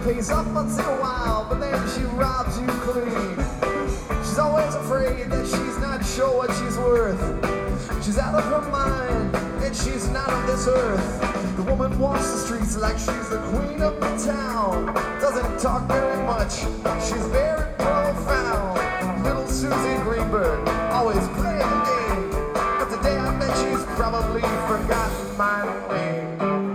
pays off once in a while, but then she robs you clean. She's always afraid that she's not sure what she's worth. She's out of her mind, and she's not of this earth. The woman walks the streets like she's the queen of the town. Doesn't talk very much, she's very profound. Little Susie Greenberg, always playing the game. But today I bet she's probably forgotten my name.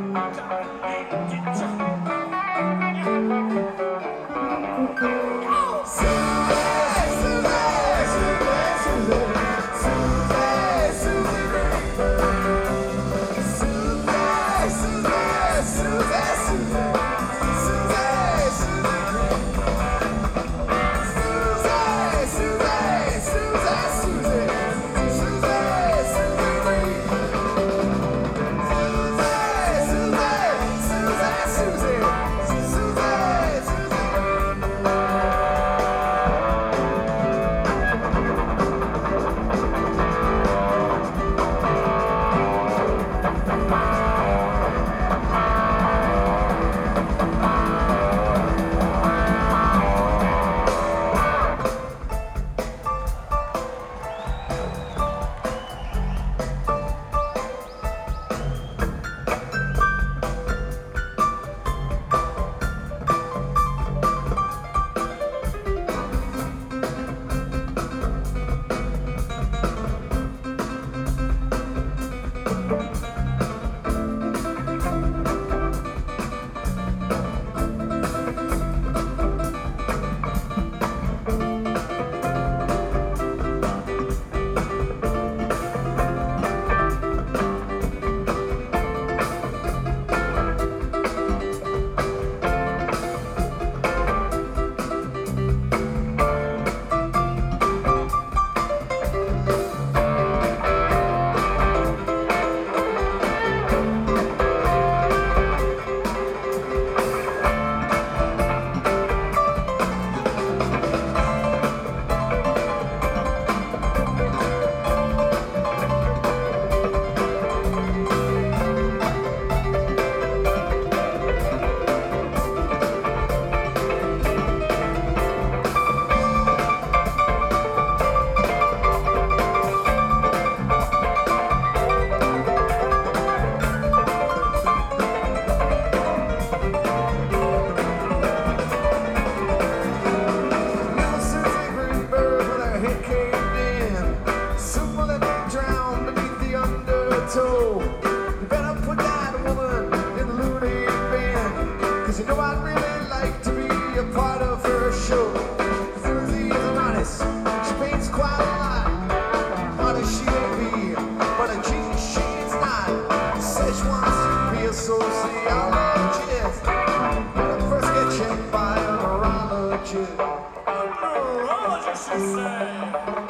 You better put that woman in the loony bin, 'cause you know I'd really like to be a part of her show. Susie is an artist, she paints quite a lot. Honest she may be, but a genius she's not. Says she wants to be a sociologist, but first get checked by a neurologist. A neurologist, you say?